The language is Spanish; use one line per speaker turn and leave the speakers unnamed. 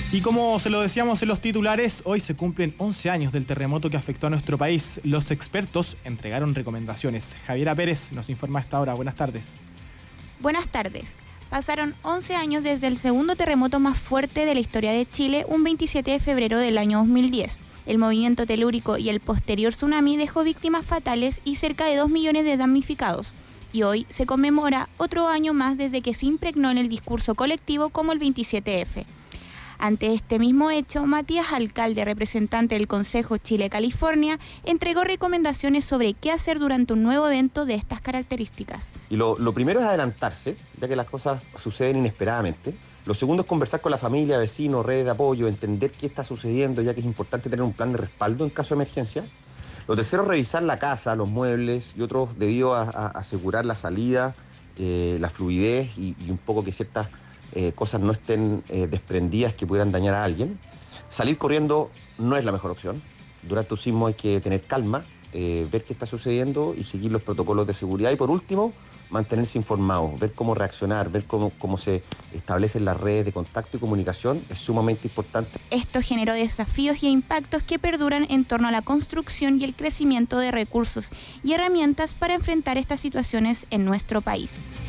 Y como se lo decíamos en los titulares, hoy se cumplen 11 años del terremoto que afectó a nuestro país. Los expertos entregaron recomendaciones. Javiera Pérez nos informa a esta hora. Buenas tardes.
Buenas tardes. Pasaron 11 años desde el segundo terremoto más fuerte de la historia de Chile, un 27 de febrero del año 2010. El movimiento telúrico y el posterior tsunami dejó víctimas fatales y cerca de 2 millones de damnificados. Y hoy se conmemora otro año más desde que se impregnó en el discurso colectivo como el 27F. Ante este mismo hecho, Matías Alcalde, representante del Consejo Chile-California, entregó recomendaciones sobre qué hacer durante un nuevo evento de estas características.
Y lo primero es adelantarse, ya que las cosas suceden inesperadamente. Lo segundo es conversar con la familia, vecinos, redes de apoyo, entender qué está sucediendo, ya que es importante tener un plan de respaldo en caso de emergencia. Lo tercero es revisar la casa, los muebles y otros debido a asegurar la salida, la fluidez y un poco que ciertas cosas no estén desprendidas que pudieran dañar a alguien. Salir corriendo no es la mejor opción. Durante un sismo hay que tener calma, ver qué está sucediendo y seguir los protocolos de seguridad. Y por último, mantenerse informados, ver cómo reaccionar, ver cómo se establecen las redes de contacto y comunicación es sumamente importante.
Esto generó desafíos y impactos que perduran en torno a la construcción y el crecimiento de recursos y herramientas para enfrentar estas situaciones en nuestro país.